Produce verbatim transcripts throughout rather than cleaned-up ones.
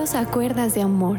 Dios a cuerdas de amor.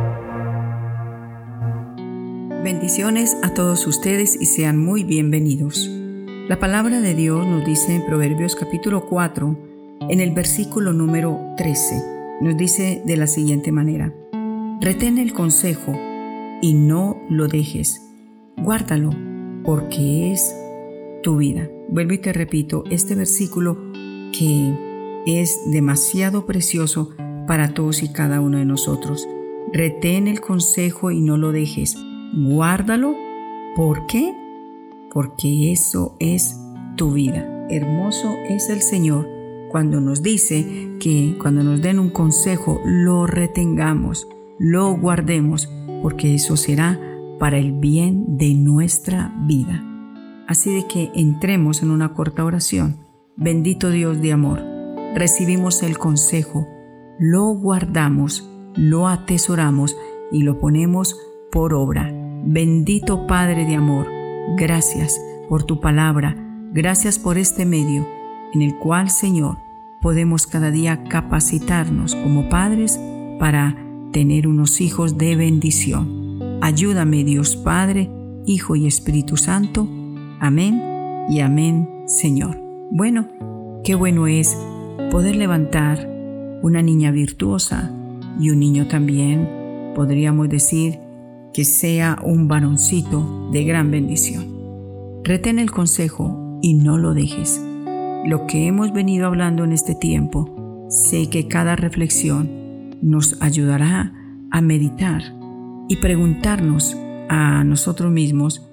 Bendiciones a todos ustedes y sean muy bienvenidos. La palabra de Dios nos dice en Proverbios capítulo cuatro, en el versículo número trece, nos dice de la siguiente manera: retén el consejo y no lo dejes, guárdalo porque es tu vida. Vuelvo y te repito este versículo que es demasiado precioso para todos y cada uno de nosotros. Retén el consejo y no lo dejes, guárdalo. ¿Por qué? Porque eso es tu vida. Hermoso es el Señor cuando nos dice que cuando nos den un consejo lo retengamos, lo guardemos, porque eso será para el bien de nuestra vida. Así de que entremos en una corta oración. Bendito Dios de amor, recibimos el consejo, lo guardamos, lo atesoramos y lo ponemos por obra. Bendito Padre de amor, gracias por tu palabra, gracias por este medio en el cual, Señor, podemos cada día capacitarnos como padres para tener unos hijos de bendición. Ayúdame, Dios Padre, Hijo y Espíritu Santo. Amén y amén, Señor. Bueno, qué bueno es poder levantar una niña virtuosa y un niño también, podríamos decir, que sea un varoncito de gran bendición. Retén el consejo y no lo dejes. Lo que hemos venido hablando en este tiempo, sé que cada reflexión nos ayudará a meditar y preguntarnos a nosotros mismos: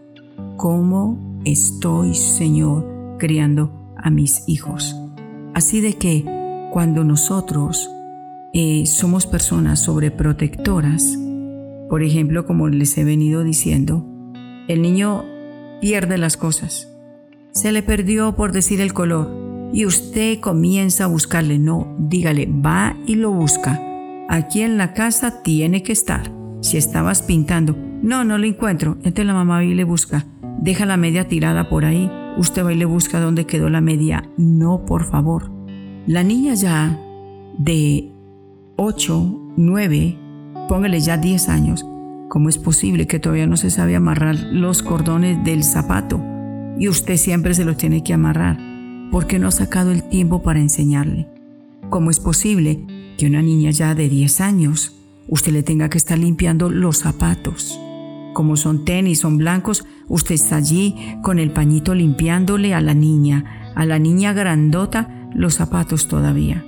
¿cómo estoy, Señor, criando a mis hijos? Así de que cuando nosotros eh, somos personas sobreprotectoras, por ejemplo, como les he venido diciendo, el niño pierde las cosas. Se le perdió, por decir, el color y usted comienza a buscarle. No, dígale, va y lo busca. Aquí en la casa tiene que estar. Si estabas pintando, no, no lo encuentro. Entonces la mamá va y le busca. Deja la media tirada por ahí. Usted va y le busca dónde quedó la media. No, por favor. La niña ya de ocho, nueve, póngale ya diez años, ¿cómo es posible que todavía no se sabe amarrar los cordones del zapato? Y usted siempre se los tiene que amarrar. ¿Por qué no ha sacado el tiempo para enseñarle? ¿Cómo es posible que una niña ya de diez años usted le tenga que estar limpiando los zapatos? Como son tenis, son blancos, usted está allí con el pañito limpiándole a la niña, a la niña grandota, los zapatos todavía.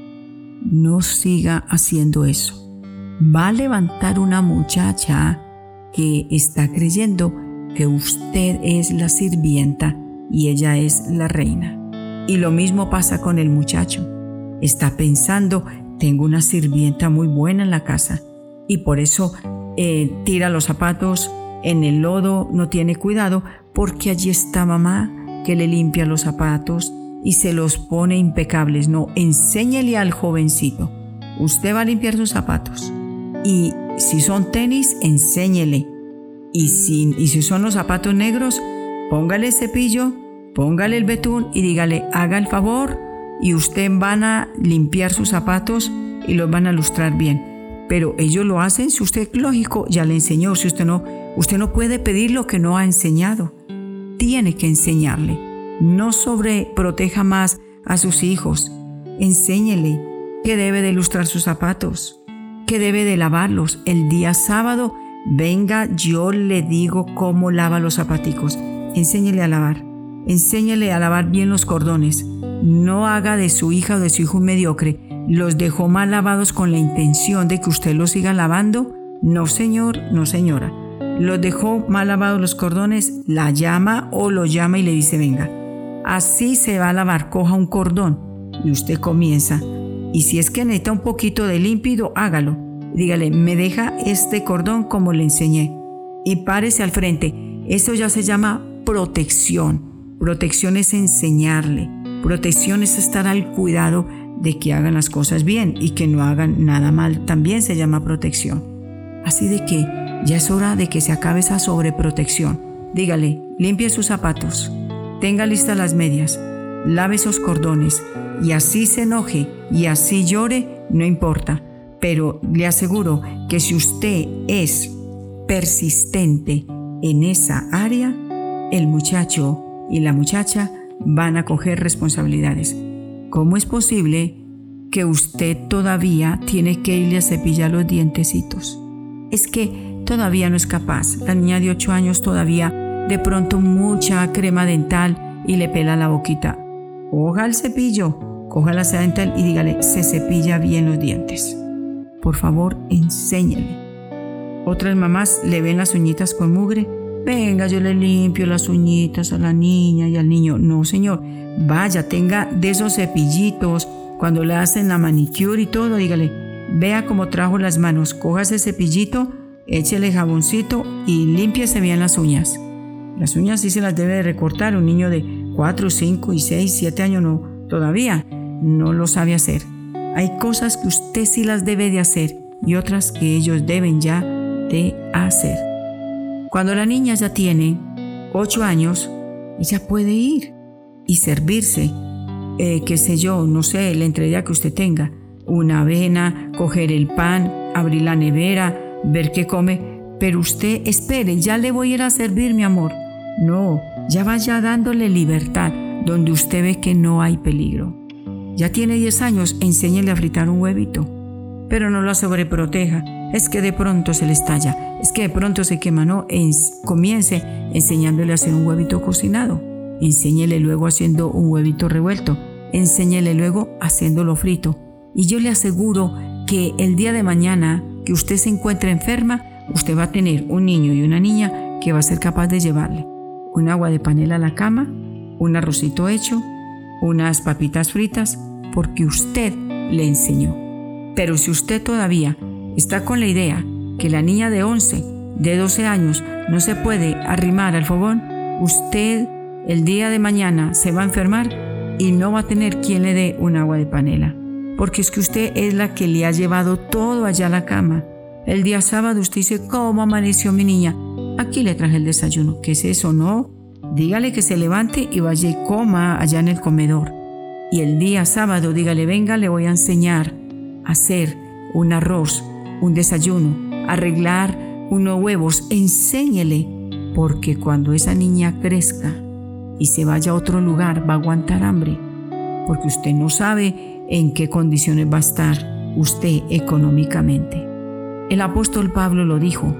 No siga haciendo eso. Va a levantar una muchacha que está creyendo que usted es la sirvienta y ella es la reina. Y lo mismo pasa con el muchacho. Está pensando, tengo una sirvienta muy buena en la casa, y por eso eh, tira los zapatos en el lodo, no tiene cuidado, porque allí está mamá que le limpia los zapatos y se los pone impecables. No, enséñele al jovencito. Usted va a limpiar sus zapatos. Y si son tenis, enséñele. Y si, y si son los zapatos negros, póngale el cepillo, póngale el betún y dígale, haga el favor y usted van a limpiar sus zapatos y los van a lustrar bien. Pero ellos lo hacen si usted, lógico, ya le enseñó. Si usted no, usted no puede pedir lo que no ha enseñado. Tiene que enseñarle. No sobreproteja más a sus hijos. Enséñele que debe de lustrar sus zapatos, que debe de lavarlos. El día sábado, venga, yo le digo cómo lava los zapaticos. Enséñele a lavar. Enséñele a lavar bien los cordones. No haga de su hija o de su hijo un mediocre. ¿Los dejó mal lavados con la intención de que usted los siga lavando? No, señor, no, señora. ¿Los dejó mal lavados los cordones? La llama o lo llama y le dice, venga. Así se va a lavar, coja un cordón y usted comienza. Y si es que necesita un poquito de límpido, hágalo. Dígale, me deja este cordón como le enseñé. Y párese al frente. Eso ya se llama protección. Protección es enseñarle. Protección es estar al cuidado de que hagan las cosas bien y que no hagan nada mal. También se llama protección. Así de que ya es hora de que se acabe esa sobreprotección. Dígale, limpie sus zapatos, tenga listas las medias, lave esos cordones y así se enoje y así llore, no importa. pero le aseguro que si usted es persistente en esa área, el muchacho y la muchacha van a coger responsabilidades. ¿Cómo es posible que usted todavía tiene que irle a cepillar los dientecitos? Es que todavía no es capaz. La niña de ocho años todavía de pronto mucha crema dental y le pela la boquita. Coja el cepillo, coja la seda dental y dígale, se cepilla bien los dientes. Por favor, enséñale. Otras mamás le ven las uñitas con mugre. Venga, yo le limpio las uñitas a la niña y al niño. No, señor. Vaya, tenga de esos cepillitos. Cuando le hacen la manicure y todo, dígale, vea cómo trajo las manos. Coja ese cepillito, échele jaboncito y límpiese bien las uñas. Las uñas sí se las debe de recortar. Un niño de cuatro, cinco, seis, siete años no, todavía no lo sabe hacer. Hay cosas que usted sí las debe de hacer y otras que ellos deben ya de hacer. Cuando la niña ya tiene ocho años, ella puede ir y servirse, eh, qué sé yo, no sé, la entrega que usted tenga, una avena, coger el pan, abrir la nevera, ver qué come, pero usted espere, ya le voy a ir a servir, mi amor. No, ya vaya dándole libertad donde usted ve que no hay peligro. Ya tiene diez años, enséñele a fritar un huevito, pero no lo sobreproteja. Es que de pronto se le estalla, es que de pronto se quema, no, es, comience enseñándole a hacer un huevito cocinado, enséñele luego haciendo un huevito revuelto, enséñele luego haciéndolo frito. Y yo le aseguro que el día de mañana que usted se encuentre enferma, usted va a tener un niño y una niña que va a ser capaz de llevarle un agua de panela a la cama, un arrocito hecho, unas papitas fritas, porque usted le enseñó. Pero si usted todavía está con la idea que la niña de once, de doce años no se puede arrimar al fogón, usted el día de mañana se va a enfermar y no va a tener quien le dé un agua de panela, porque es que usted es la que le ha llevado todo allá a la cama. El día sábado usted dice, ¿cómo amaneció mi niña? Aquí le traje el desayuno. ¿Qué es eso? No, dígale que se levante y vaya y coma allá en el comedor. Y el día sábado dígale, venga, le voy a enseñar a hacer un arroz, un desayuno, arreglar unos huevos, enséñele, porque cuando esa niña crezca y se vaya a otro lugar va a aguantar hambre, porque usted no sabe en qué condiciones va a estar usted económicamente. El apóstol Pablo lo dijo,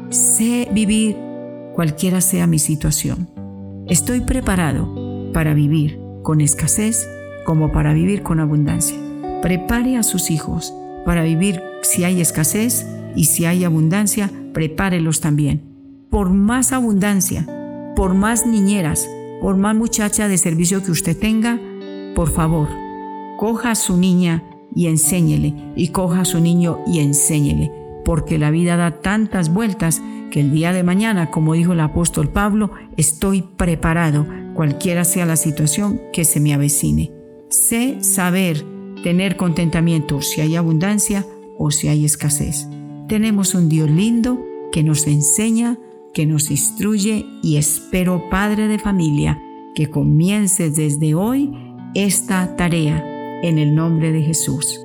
sé vivir cualquiera sea mi situación. Estoy preparado para vivir con escasez como para vivir con abundancia. Prepare a sus hijos para vivir si hay escasez y si hay abundancia, prepárelos también. Por más abundancia, por más niñeras, por más muchacha de servicio que usted tenga, por favor, coja a su niña y enséñele, y coja a su niño y enséñele, porque la vida da tantas vueltas que el día de mañana, como dijo el apóstol Pablo, estoy preparado, cualquiera sea la situación que se me avecine. Sé saber tener contentamiento si hay abundancia o si hay escasez. Tenemos un Dios lindo que nos enseña, que nos instruye, y espero, padre de familia, que comiences desde hoy esta tarea en el nombre de Jesús.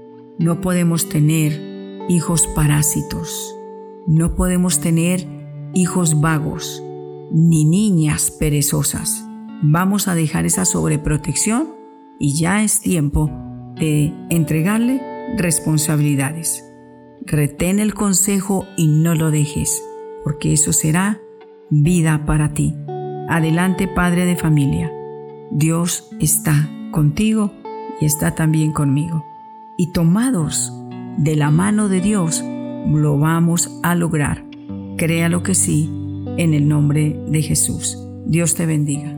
No podemos tener hijos parásitos, no podemos tener hijos vagos, ni niñas perezosas. Vamos a dejar esa sobreprotección y ya es tiempo de entregarle responsabilidades. Retén el consejo y no lo dejes, porque eso será vida para ti. Adelante, padre de familia. Dios está contigo y está también conmigo. Y tomados de la mano de Dios, lo vamos a lograr. Créalo que sí, en el nombre de Jesús. Dios te bendiga.